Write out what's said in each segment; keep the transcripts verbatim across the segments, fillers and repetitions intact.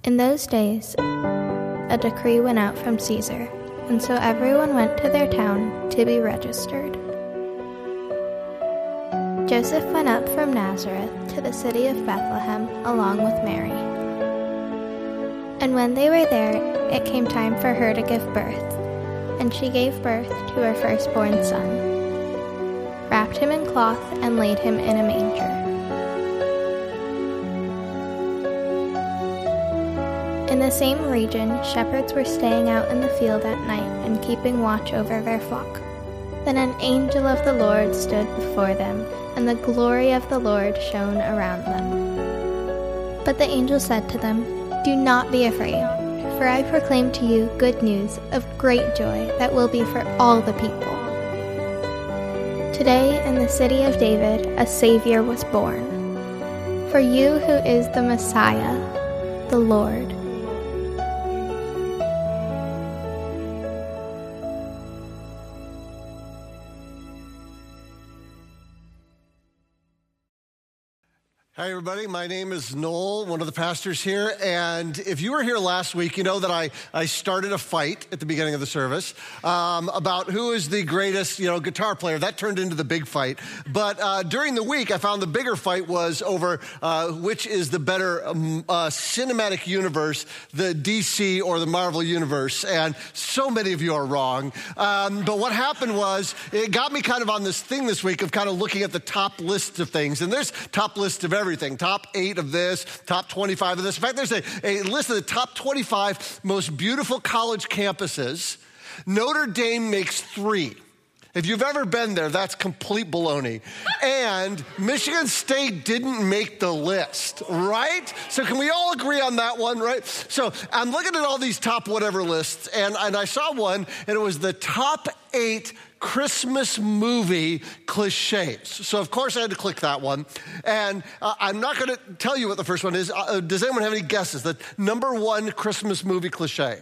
In those days, a decree went out from Caesar, and so everyone went to their town to be registered. Joseph went up from Nazareth to the city of Bethlehem along with Mary. And when they were there, it came time for her to give birth, and she gave birth to her firstborn son, wrapped him in cloth, and laid him in a manger. In the same region, shepherds were staying out in the field at night and keeping watch over their flock. Then an angel of the Lord stood before them, and the glory of the Lord shone around them. But the angel said to them, "Do not be afraid, for I proclaim to you good news of great joy that will be for all the people. Today in the city of David a Savior was born, for you who is the Messiah, the Lord." Hi, everybody. My name is Noel, one of the pastors here. And if you were here last week, you know that I, I started a fight at the beginning of the service um, about who is the greatest, you know, guitar player. That turned into the big fight. But uh, during the week, I found the bigger fight was over uh, which is the better um, uh, cinematic universe, the D C or the Marvel universe. And so many of you are wrong. Um, but what happened was it got me kind of on this thing this week of kind of looking at the top list of things. And there's top list of everything. Everything, top eight of this, top twenty-five of this. In fact, there's a, a list of the top twenty-five most beautiful college campuses. Notre Dame makes three. If you've ever been there, that's complete baloney. And Michigan State didn't make the list, right? So can we all agree on that one, right? So I'm looking at all these top whatever lists, and, and I saw one, and it was the top eight Christmas movie cliches. So, of course, I had to click that one. And uh, I'm not going to tell you what the first one is. Uh, does anyone have any guesses? The number one Christmas movie cliche?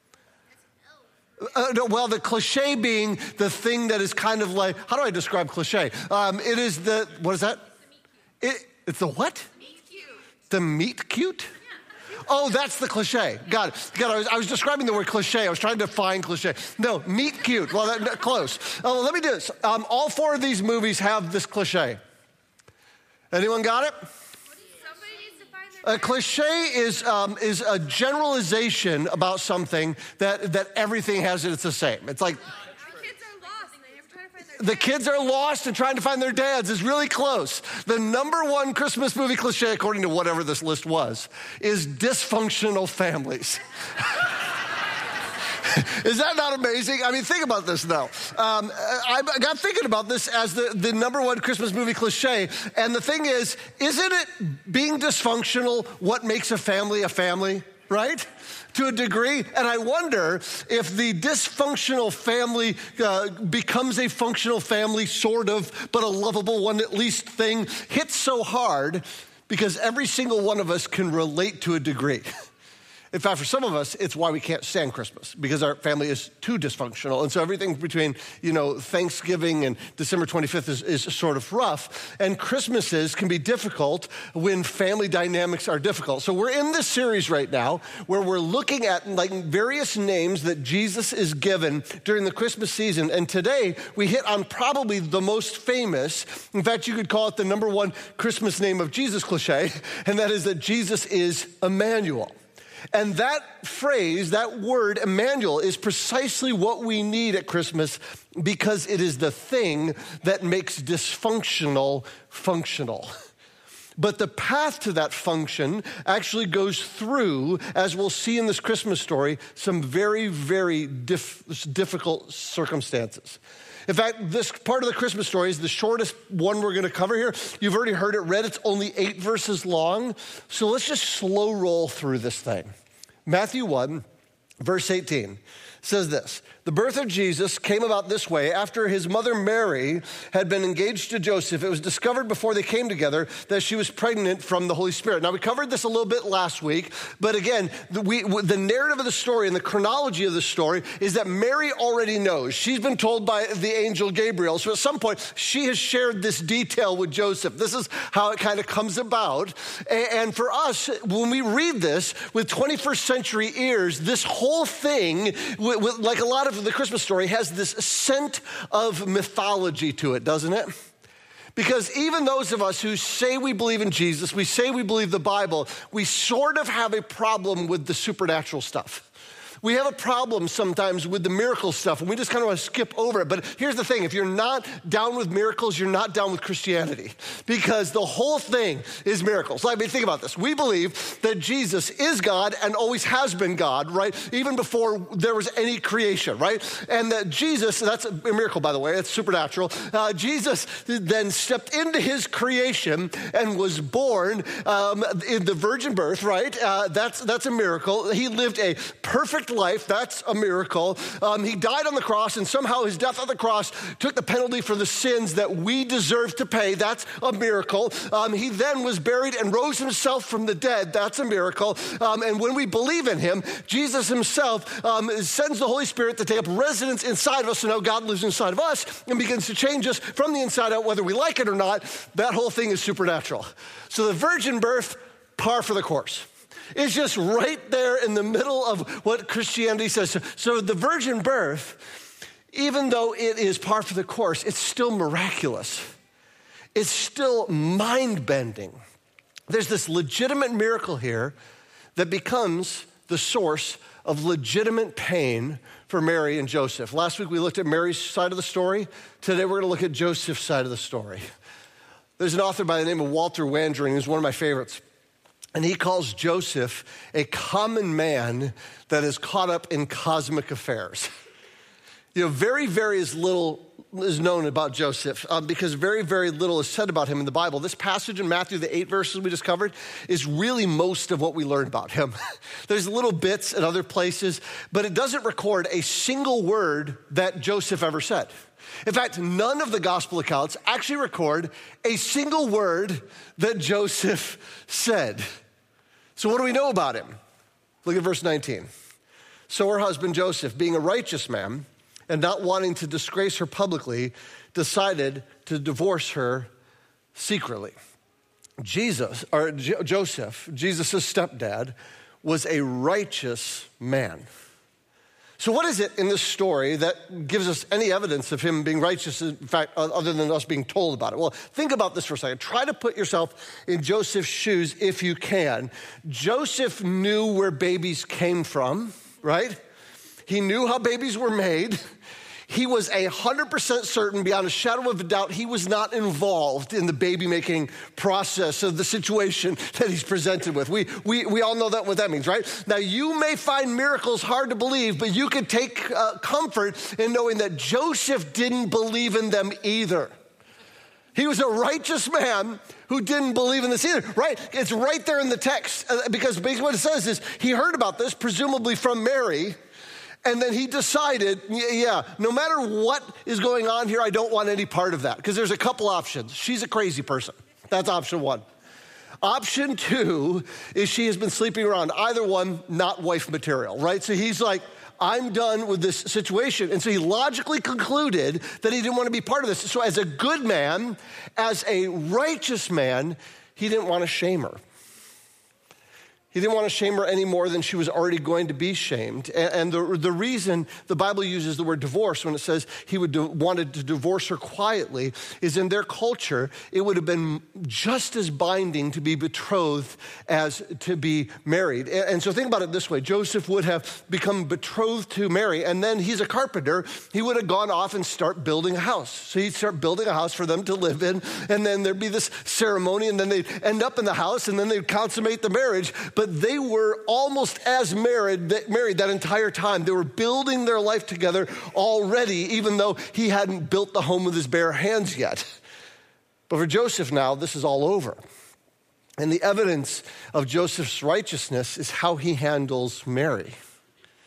Uh, no, well, the cliche being the thing that is kind of like, how do I describe cliche? Um, it is the, what is that? It, it's the what? Meet cute. The meet cute? Oh, that's the cliche. Got it. Got it. I was, I was describing the word cliche. I was trying to find cliche. No, meet cute. Well, that, that, close. Oh, let me do this. Um, all four of these movies have this cliche. Anyone got it? A cliche is um, is a generalization about something that, that everything has it. It's the same. It's like the kids are lost and trying to find their dads is really close. The number one Christmas movie cliche, according to whatever this list was, is dysfunctional families. Is that not amazing? I mean, think about this, though. Um, I got thinking about this as the, the number one Christmas movie cliche. And the thing is, isn't it being dysfunctional what makes a family a family, right? To a degree. And I wonder if the dysfunctional family uh, becomes a functional family, sort of, but a lovable one at least thing, hits so hard because every single one of us can relate to a degree. In fact, for some of us, it's why we can't stand Christmas, because our family is too dysfunctional. And so everything between, you know, Thanksgiving and December twenty-fifth is, is sort of rough. And Christmases can be difficult when family dynamics are difficult. So we're in this series right now where we're looking at like various names that Jesus is given during the Christmas season. And today we hit on probably the most famous. In fact, you could call it the number one Christmas name of Jesus cliche, and that is that Jesus is Emmanuel. And that phrase, that word, Emmanuel, is precisely what we need at Christmas because it is the thing that makes dysfunctional functional. But the path to that function actually goes through, as we'll see in this Christmas story, some very, very dif- difficult circumstances. In fact, this part of the Christmas story is the shortest one we're going to cover here. You've already heard it read. It's only eight verses long. So let's just slow roll through this thing. Matthew one, verse eighteen says this: the birth of Jesus came about this way. After his mother Mary had been engaged to Joseph, it was discovered before they came together that she was pregnant from the Holy Spirit. Now, we covered this a little bit last week, but again, the, we, the narrative of the story and the chronology of the story is that Mary already knows. She's been told by the angel Gabriel. So at some point, she has shared this detail with Joseph. This is how it kind of comes about. And, and for us, when we read this with twenty-first century ears, this whole thing, with, with, like a lot of the Christmas story, has this scent of mythology to it, doesn't it? Because even those of us who say we believe in Jesus, we say we believe the Bible, we sort of have a problem with the supernatural stuff. We have a problem sometimes with the miracle stuff, and we just kind of want to skip over it. But here's the thing: if you're not down with miracles, you're not down with Christianity, because the whole thing is miracles. I mean, think about this. We believe that Jesus is God and always has been God, right? Even before there was any creation, right? And that Jesus, that's a miracle, by the way, it's supernatural. Uh, Jesus then stepped into his creation and was born um, in the virgin birth, right? Uh, that's, that's a miracle. He lived a perfect life. That's a miracle. Um, he died on the cross, and somehow his death on the cross took the penalty for the sins that we deserve to pay. That's a miracle. Um, he then was buried and rose himself from the dead. That's a miracle. Um, and when we believe in him, Jesus himself um, sends the Holy Spirit to take up residence inside of us. So now God lives inside of us and begins to change us from the inside out, whether we like it or not. That whole thing is supernatural. So the virgin birth, par for the course. It's just right there in the middle of what Christianity says. So, so the virgin birth, even though it is par for the course, it's still miraculous. It's still mind-bending. There's this legitimate miracle here that becomes the source of legitimate pain for Mary and Joseph. Last week we looked at Mary's side of the story. Today we're going to look at Joseph's side of the story. There's an author by the name of Walter Wangerin who's one of my favorites. And he calls Joseph a common man that is caught up in cosmic affairs. You know, very, very little is known about Joseph um, because very, very little is said about him in the Bible. This passage in Matthew, the eight verses we just covered, is really most of what we learn about him. There's little bits in other places, but it doesn't record a single word that Joseph ever said. In fact, none of the gospel accounts actually record a single word that Joseph said. So what do we know about him? Look at verse nineteen. So her husband Joseph, being a righteous man and not wanting to disgrace her publicly, decided to divorce her secretly. Jesus, or J- Joseph, Jesus' stepdad, was a righteous man. So what is it in this story that gives us any evidence of him being righteous, in fact, other than us being told about it? Well, think about this for a second. Try to put yourself in Joseph's shoes if you can. Joseph knew where babies came from, right? He knew how babies were made. He was one hundred percent certain, beyond a shadow of a doubt, he was not involved in the baby-making process of the situation that he's presented with. We, we, we all know that what that means, right? Now, you may find miracles hard to believe, but you can take uh, comfort in knowing that Joseph didn't believe in them either. He was a righteous man who didn't believe in this either, right? It's right there in the text, uh, because basically what it says is he heard about this, presumably from Mary, and then he decided, yeah, no matter what is going on here, I don't want any part of that. Because there's a couple options. She's a crazy person. That's option one. Option two is she has been sleeping around. Either one, not wife material, right? So he's like, I'm done with this situation. And so he logically concluded that he didn't want to be part of this. So as a good man, as a righteous man, he didn't want to shame her. He didn't want to shame her any more than she was already going to be shamed. And the, the reason the Bible uses the word divorce when it says he would do, wanted to divorce her quietly is in their culture, it would have been just as binding to be betrothed as to be married. And, and so think about it this way. Joseph would have become betrothed to Mary, and then he's a carpenter. He would have gone off and start building a house. So he'd start building a house for them to live in, and then there'd be this ceremony, and then they'd end up in the house, and then they'd consummate the marriage. But they were almost as married, married that entire time. They were building their life together already, even though he hadn't built the home with his bare hands yet. But for Joseph now, this is all over. And the evidence of Joseph's righteousness is how he handles Mary.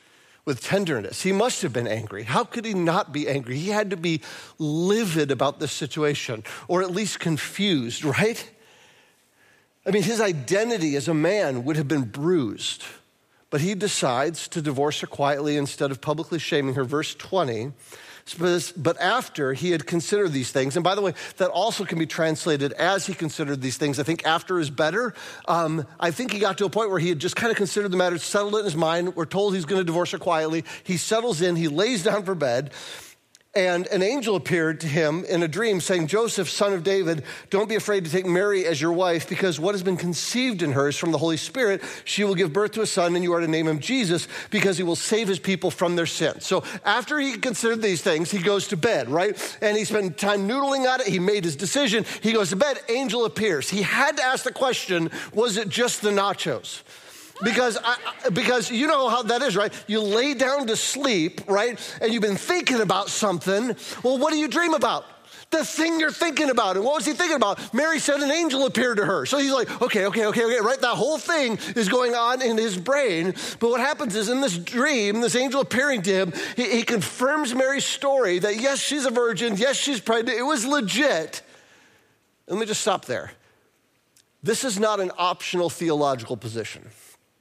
with tenderness. He must have been angry. How could he not be angry? He had to be livid about this situation, or at least confused, right? I mean, his identity as a man would have been bruised, but he decides to divorce her quietly instead of publicly shaming her. Verse twenty, but after he had considered these things, and by the way, that also can be translated as he considered these things. I think after is better. Um, I think he got to a point where he had just kind of considered the matter, settled it in his mind. We're told he's going to divorce her quietly. He settles in, he lays down for bed, and an angel appeared to him in a dream saying, Joseph, son of David, don't be afraid to take Mary as your wife, because what has been conceived in her is from the Holy Spirit. She will give birth to a son, and you are to name him Jesus, because he will save his people from their sins. So after he considered these things, he goes to bed, right? And he spent time noodling on it. He made his decision. He goes to bed. Angel appears. He had to ask the question, was it just the nachos? Because I, because you know how that is, right? You lay down to sleep, right? And you've been thinking about something. Well, what do you dream about? The thing you're thinking about. And what was he thinking about? Mary said an angel appeared to her. So he's like, okay, okay, okay, okay, right? That whole thing is going on in his brain. But what happens is in this dream, this angel appearing to him, he, he confirms Mary's story that yes, she's a virgin. Yes, she's pregnant. It was legit. And let me just stop there. This is not an optional theological position.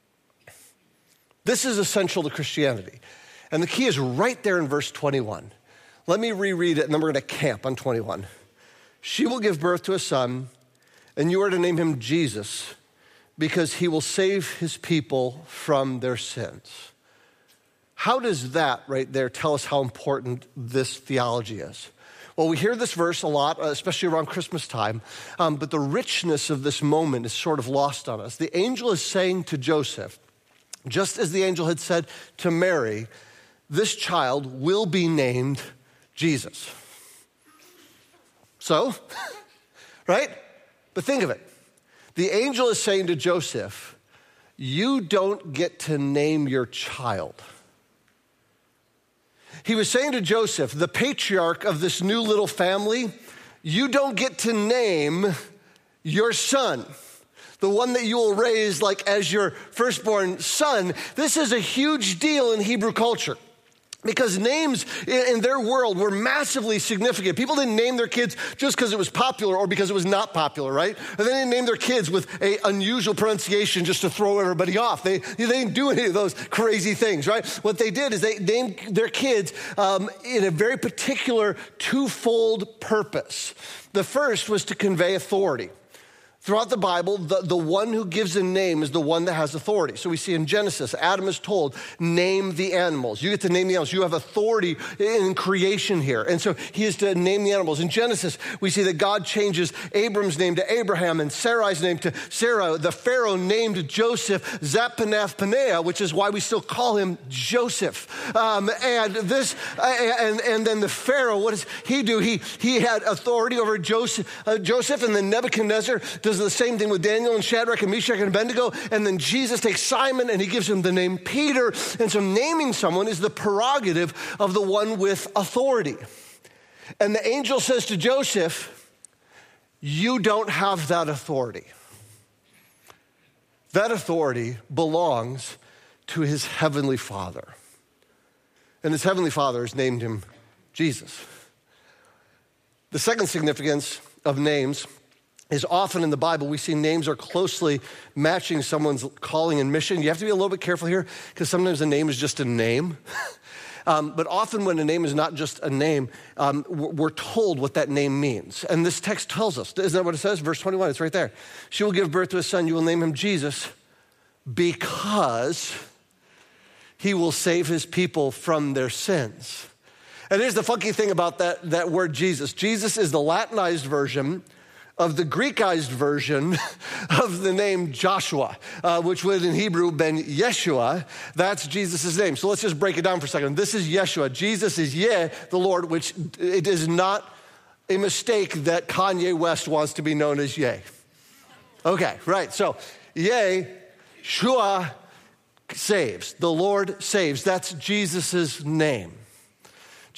This is essential to Christianity. And the key is right there in verse twenty-one. Let me reread it, and then we're going to camp on twenty-one. She will give birth to a son, and you are to name him Jesus, because he will save his people from their sins. How does that right there tell us how important this theology is? Well, we hear this verse a lot, especially around Christmas time, um, but the richness of this moment is sort of lost on us. The angel is saying to Joseph, just as the angel had said to Mary, this child will be named Jesus. So, right? But think of it. The angel is saying to Joseph, you don't get to name your child. He was saying to Joseph, the patriarch of this new little family, you don't get to name your son, the one that you will raise like as your firstborn son. This is a huge deal in Hebrew culture, because names in their world were massively significant. People didn't name their kids just because it was popular or because it was not popular, right? And they didn't name their kids with an unusual pronunciation just to throw everybody off. They, they didn't do any of those crazy things, right? What they did is they named their kids um, in a very particular twofold purpose. The first was to convey authority. Throughout the Bible, the, the one who gives a name is the one that has authority. So we see in Genesis, Adam is told, name the animals. You get to name the animals. You have authority in creation here. And so he is to name the animals. In Genesis, we see that God changes Abram's name to Abraham and Sarai's name to Sarah. The Pharaoh named Joseph Zapanath-Paneah, which is why we still call him Joseph. Um, and this, uh, and, and then the Pharaoh, what does he do? He, he had authority over Joseph, uh, Joseph, and then Nebuchadnezzar does the same thing with Daniel and Shadrach and Meshach and Abednego. And then Jesus takes Simon and he gives him the name Peter. And so naming someone is the prerogative of the one with authority. And the angel says to Joseph, you don't have that authority. That authority belongs to his heavenly Father. And his heavenly Father has named him Jesus. The second significance of names is often in the Bible, we see names are closely matching someone's calling and mission. You have to be a little bit careful here, because sometimes a name is just a name. um, but often when a name is not just a name, um, we're told what that name means. And this text tells us. Isn't that what it says? Verse twenty-one, it's right there. She will give birth to a son. You will name him Jesus, because he will save his people from their sins. And here's the funky thing about that, that word Jesus. Jesus is the Latinized version of the Greekized version of the name Joshua, uh, which would in Hebrew been Yeshua. That's Jesus' name. So let's just break it down for a second. This is Yeshua. Jesus is Yeh, the Lord, which it is not a mistake that Kanye West wants to be known as Yeh. Okay, right. So Yeh, Shua, saves. The Lord saves. That's Jesus' name.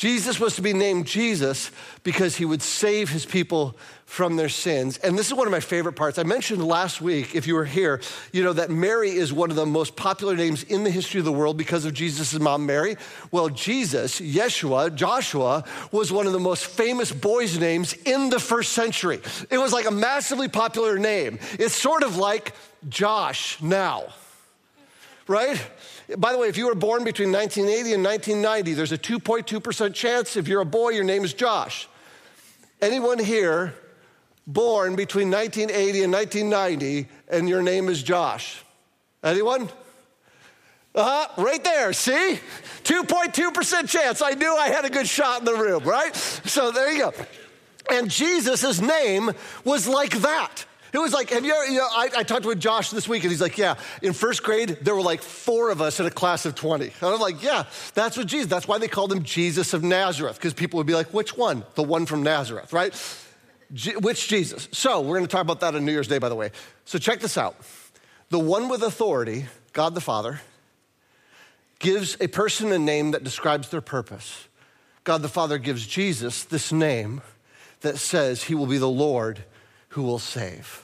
Jesus was to be named Jesus because he would save his people from their sins. And this is one of my favorite parts. I mentioned last week, if you were here, you know, that Mary is one of the most popular names in the history of the world because of Jesus' mom, Mary. Well, Jesus, Yeshua, Joshua, was one of the most famous boys' names in the first century. It was like a massively popular name. It's sort of like Josh now, right? By the way, if you were born between nineteen eighty and nineteen ninety, there's a two point two percent chance if you're a boy, your name is Josh. Anyone here born between nineteen eighty and nineteen ninety and your name is Josh? Anyone? Uh-huh, right there, see? two point two percent chance. I knew I had a good shot in the room, right? So there you go. And Jesus' name was like that. It was like, have you ever, you know, I, I talked with Josh this week and he's like, yeah, in first grade, there were like four of us in a class of twenty. And I'm like, yeah, that's what Jesus, that's why they called him Jesus of Nazareth, because people would be like, which one? The one from Nazareth, right? G- which Jesus? So we're going to talk about that on New Year's Day, by the way. So check this out. The one with authority, God the Father, gives a person a name that describes their purpose. God the Father gives Jesus this name that says he will be the Lord who will save.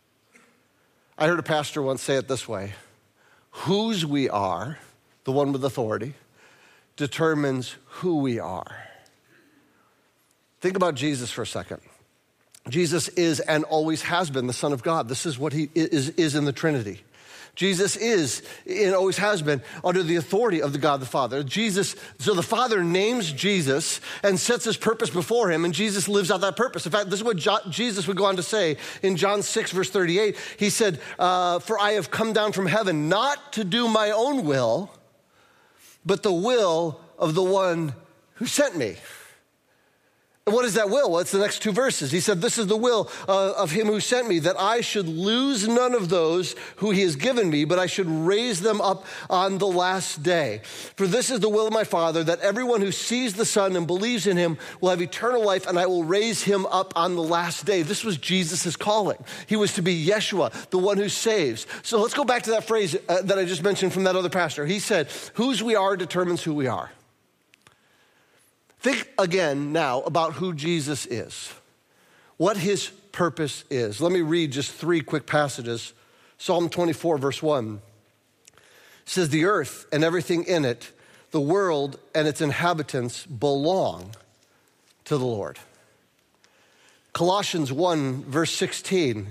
I heard a pastor once say it this way: whose we are, the one with authority, determines who we are. Think about Jesus for a second. Jesus is and always has been the Son of God. This is what he is, is in the Trinity. Jesus is and always has been under the authority of the God the Father. Jesus, so the Father names Jesus and sets his purpose before him, and Jesus lives out that purpose. In fact, this is what Jo- Jesus would go on to say in John six, verse thirty-eight. He said, uh, for I have come down from heaven not to do my own will, but the will of the one who sent me. And what is that will? Well, it's the next two verses. He said, this is the will uh, of him who sent me, that I should lose none of those who he has given me, but I should raise them up on the last day. For this is the will of my Father, that everyone who sees the Son and believes in him will have eternal life, and I will raise him up on the last day. This was Jesus' calling. He was to be Yeshua, the one who saves. So let's go back to that phrase uh, that I just mentioned from that other pastor. He said, whose we are determines who we are. Think again now about who Jesus is, what his purpose is. Let me read just three quick passages. Psalm twenty-four, verse one says, the earth and everything in it, the world and its inhabitants belong to the Lord. Colossians one, verse sixteen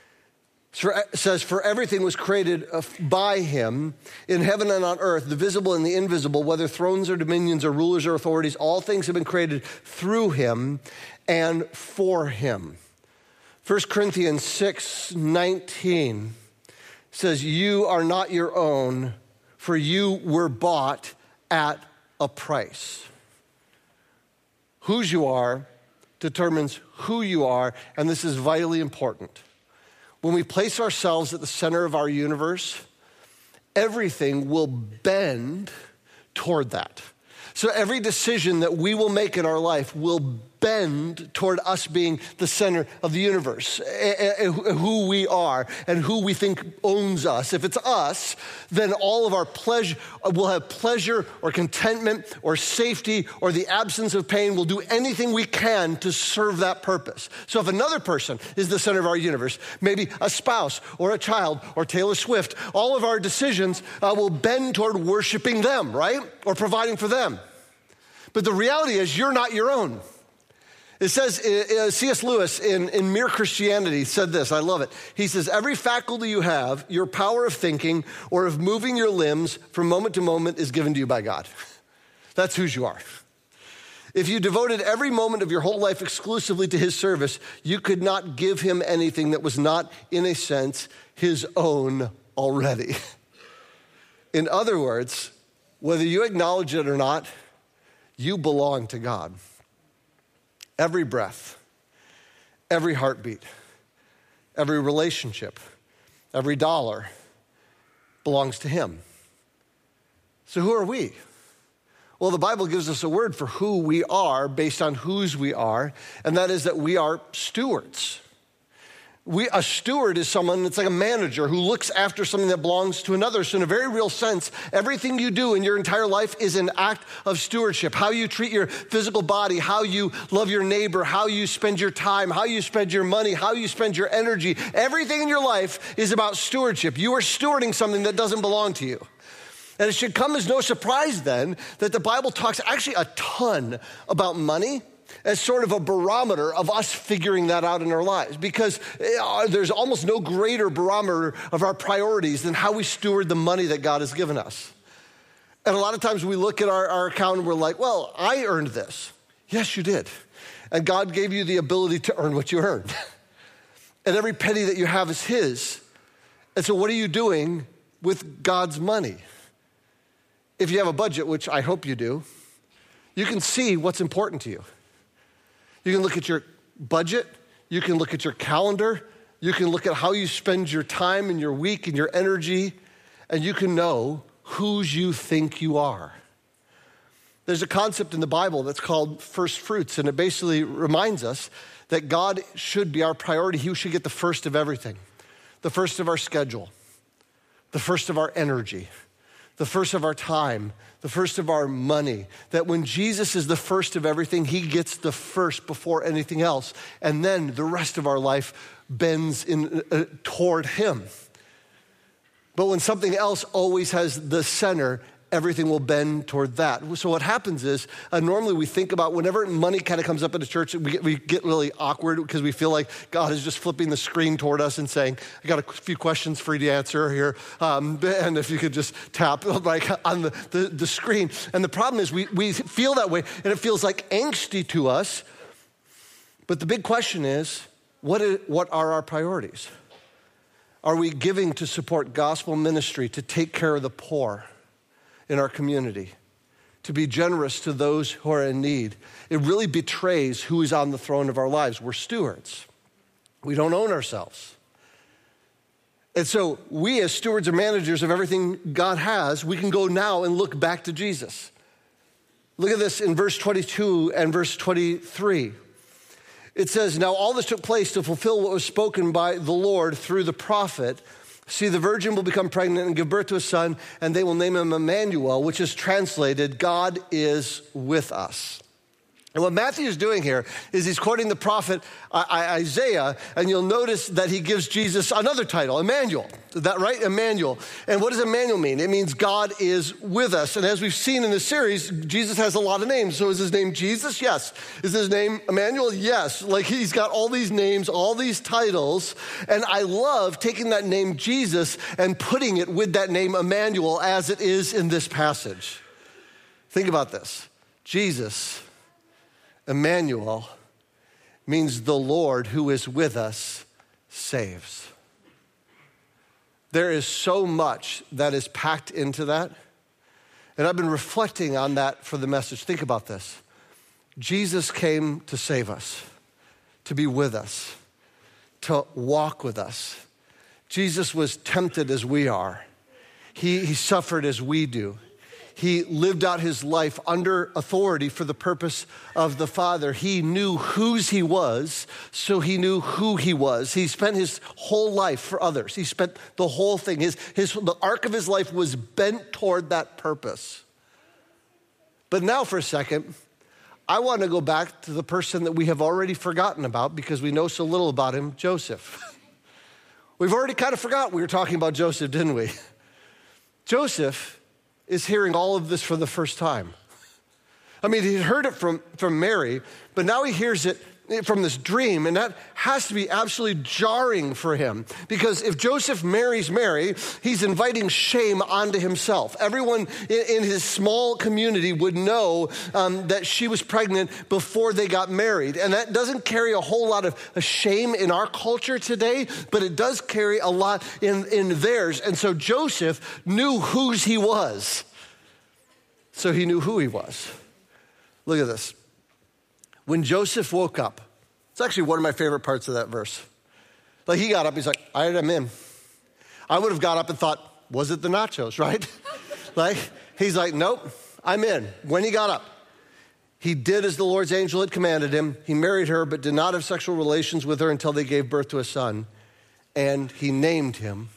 says, for everything was created by him in heaven and on earth, the visible and the invisible, whether thrones or dominions or rulers or authorities, all things have been created through him and for him. First Corinthians six nineteen says, you are not your own, for you were bought at a price. Whose you are determines who you are, and this is vitally important. When we place ourselves at the center of our universe, everything will bend toward that. So every decision that we will make in our life will bend toward us being the center of the universe, who we are and who we think owns us. If it's us, then all of our pleasure, we'll have pleasure or contentment or safety or the absence of pain. We'll do anything we can to serve that purpose. So if another person is the center of our universe, maybe a spouse or a child or Taylor Swift, all of our decisions uh, will bend toward worshiping them, right? Or providing for them. But the reality is you're not your own. It says, uh, C S Lewis in, in Mere Christianity said this, I love it. He says, every faculty you have, your power of thinking or of moving your limbs from moment to moment is given to you by God. That's whose you are. If you devoted every moment of your whole life exclusively to his service, you could not give him anything that was not, in a sense, his own already. In other words, whether you acknowledge it or not, you belong to God. Every breath, every heartbeat, every relationship, every dollar belongs to him. So who are we? Well, the Bible gives us a word for who we are based on whose we are, and that is that we are stewards. We, a steward is someone that's like a manager who looks after something that belongs to another. So in a very real sense, everything you do in your entire life is an act of stewardship. How you treat your physical body, how you love your neighbor, how you spend your time, how you spend your money, how you spend your energy. Everything in your life is about stewardship. You are stewarding something that doesn't belong to you. And it should come as no surprise then that the Bible talks actually a ton about money as sort of a barometer of us figuring that out in our lives, because there's almost no greater barometer of our priorities than how we steward the money that God has given us. And a lot of times we look at our, our account and we're like, well, I earned this. Yes, you did. And God gave you the ability to earn what you earned. And every penny that you have is his. And so what are you doing with God's money? If you have a budget, which I hope you do, you can see what's important to you. You can look at your budget, you can look at your calendar, you can look at how you spend your time and your week and your energy, and you can know whose you think you are. There's a concept in the Bible that's called first fruits, and it basically reminds us that God should be our priority. He should get the first of everything, the first of our schedule, the first of our energy, the first of our time, the first of our money. That when Jesus is the first of everything, he gets the first before anything else. And then the rest of our life bends in uh, toward him. But when something else always has the center, everything will bend toward that. So what happens is, uh, normally we think about whenever money kind of comes up in the church, we get, we get really awkward because we feel like God is just flipping the screen toward us and saying, I got a few questions for you to answer here. Um, and if you could just tap like on the, the, the screen. And the problem is we, we feel that way and it feels like angsty to us. But the big question is, what is, what are our priorities? Are we giving to support gospel ministry, to take care of the poor in our community, to be generous to those who are in need? It really betrays who is on the throne of our lives. We're stewards. We don't own ourselves. And so we as stewards or managers of everything God has, we can go now and look back to Jesus. Look at this in verse twenty-two and verse twenty-three. It says, now all this took place to fulfill what was spoken by the Lord through the prophet. See, the virgin will become pregnant and give birth to a son, and they will name him Emmanuel, which is translated, God is with us. And what Matthew is doing here is he's quoting the prophet Isaiah, and you'll notice that he gives Jesus another title, Emmanuel. Is that right? Emmanuel. And what does Emmanuel mean? It means God is with us. And as we've seen in the series, Jesus has a lot of names. So is his name Jesus? Yes. Is his name Emmanuel? Yes. Like he's got all these names, all these titles. And I love taking that name Jesus and putting it with that name Emmanuel as it is in this passage. Think about this. Jesus, Emmanuel, means the Lord who is with us saves. There is so much that is packed into that. And I've been reflecting on that for the message. Think about this. Jesus came to save us, to be with us, to walk with us. Jesus was tempted as we are. He, he suffered as we do. He lived out his life under authority for the purpose of the Father. He knew whose he was, so he knew who he was. He spent his whole life for others. He spent the whole thing. His, his, the arc of his life was bent toward that purpose. But now for a second, I want to go back to the person that we have already forgotten about because we know so little about him, Joseph. We've already kind of forgot we were talking about Joseph, didn't we? Joseph is hearing all of this for the first time. I mean, he heard it from, from Mary, but now he hears it from this dream, and that has to be absolutely jarring for him. Because if Joseph marries Mary, he's inviting shame onto himself. Everyone in, in his small community would know um, that she was pregnant before they got married. And that doesn't carry a whole lot of shame in our culture today, but it does carry a lot in, in theirs. And so Joseph knew whose he was. So he knew who he was. Look at this. When Joseph woke up, it's actually one of my favorite parts of that verse. Like he got up, he's like, all right, I'm in. I would have got up and thought, was it the nachos, right? Like, he's like, nope, I'm in. When he got up, he did as the Lord's angel had commanded him. He married her, but did not have sexual relations with her until they gave birth to a son. and he named him.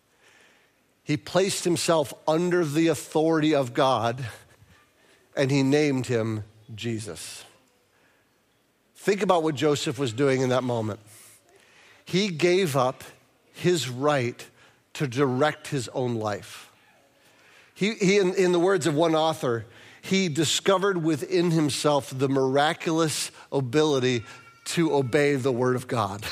He placed himself under the authority of God, and he named him Jesus. Think about what Joseph was doing in that moment. He gave up his right to direct his own life. He, he in, in the words of one author, he discovered within himself the miraculous ability to obey the word of God.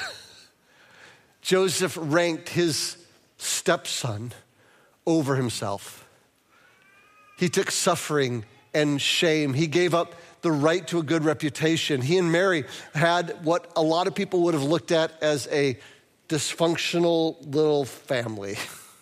Joseph ranked his stepson over himself. He took suffering and shame. He gave up the right to a good reputation. He and Mary had what a lot of people would have looked at as a dysfunctional little family.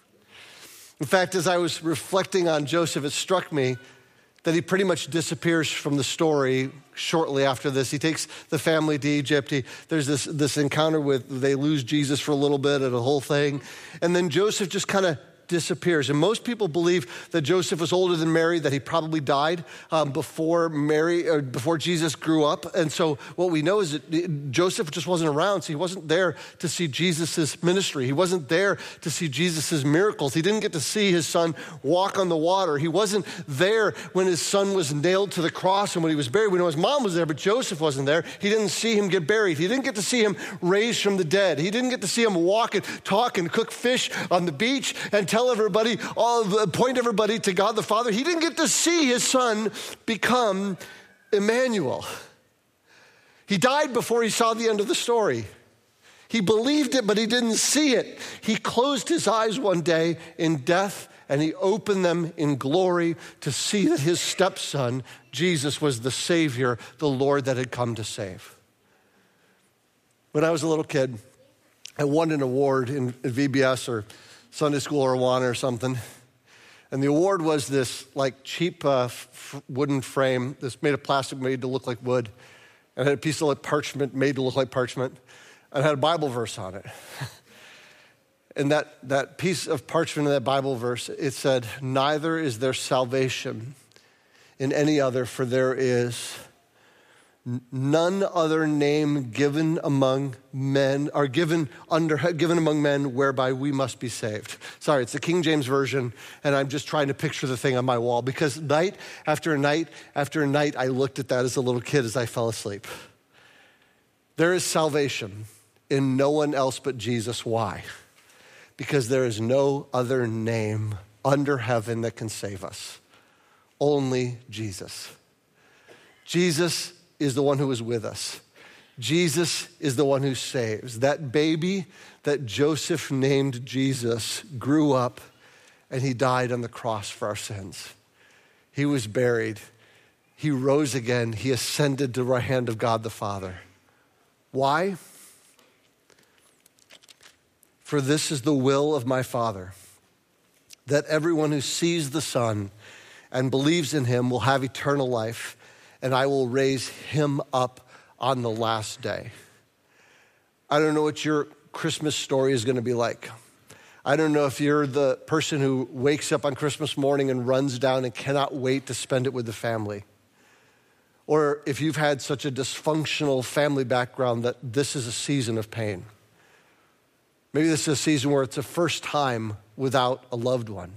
In fact, as I was reflecting on Joseph, it struck me that he pretty much disappears from the story shortly after this. He takes the family to Egypt. He, there's this, this encounter with, they lose Jesus for a little bit and a whole thing. And then Joseph just kind of disappears. And most people believe that Joseph was older than Mary, that he probably died um, before Mary or before Jesus grew up. And so what we know is that Joseph just wasn't around, so he wasn't there to see Jesus's ministry. He wasn't there to see Jesus's miracles. He didn't get to see his son walk on the water. He wasn't there when his son was nailed to the cross and when he was buried. We know his mom was there, but Joseph wasn't there. He didn't see him get buried. He didn't get to see him raised from the dead. He didn't get to see him walk and talk and cook fish on the beach and tell Tell everybody, all, point everybody to God the Father. He didn't get to see his son become Emmanuel. He died before he saw the end of the story. He believed it, but he didn't see it. He closed his eyes one day in death, and he opened them in glory to see that his stepson, Jesus, was the Savior, the Lord that had come to save. When I was a little kid, I won an award in V B S or Sunday school or Awana or something. And the award was this like cheap uh, f- wooden frame that's made of plastic made to look like wood. And it had a piece of like parchment made to look like parchment. And it had a Bible verse on it. And that, that piece of parchment in that Bible verse, it said, "Neither is there salvation in any other, for there is none other name given among men, or given under given among men whereby we must be saved." Sorry, it's the King James Version, and I'm just trying to picture the thing on my wall because night after night after night, I looked at that as a little kid as I fell asleep. There is salvation in no one else but Jesus. Why? Because there is no other name under heaven that can save us. Only Jesus. Jesus is the one who is with us. Jesus is the one who saves. That baby that Joseph named Jesus grew up and he died on the cross for our sins. He was buried. He rose again. He ascended to the right hand of God the Father. Why? For this is the will of my Father, that everyone who sees the Son and believes in him will have eternal life, and I will raise him up on the last day. I don't know what your Christmas story is going to be like. I don't know if you're the person who wakes up on Christmas morning and runs down and cannot wait to spend it with the family. Or if you've had such a dysfunctional family background that this is a season of pain. Maybe this is a season where it's a first time without a loved one.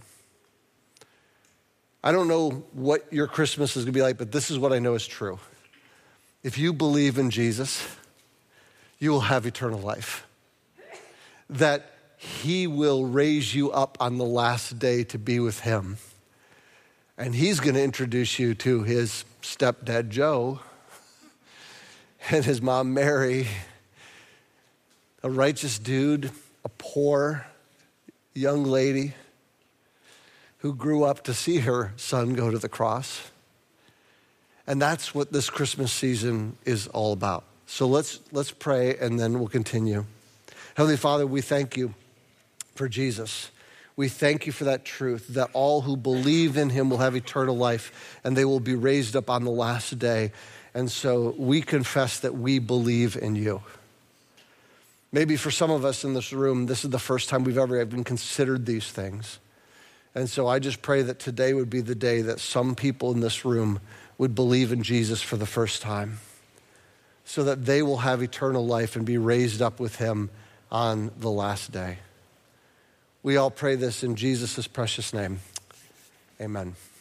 I don't know what your Christmas is going to be like, but this is what I know is true. If you believe in Jesus, you will have eternal life. That he will raise you up on the last day to be with him. And he's going to introduce you to his stepdad, Joe, and his mom, Mary, a righteous dude, a poor young lady who grew up to see her son go to the cross. And that's what this Christmas season is all about. So let's let's pray and then we'll continue. Heavenly Father, we thank you for Jesus. We thank you for that truth, that all who believe in him will have eternal life and they will be raised up on the last day. And so we confess that we believe in you. Maybe for some of us in this room, this is the first time we've ever even considered these things. And so I just pray that today would be the day that some people in this room would believe in Jesus for the first time so that they will have eternal life and be raised up with him on the last day. We all pray this in Jesus' precious name. Amen.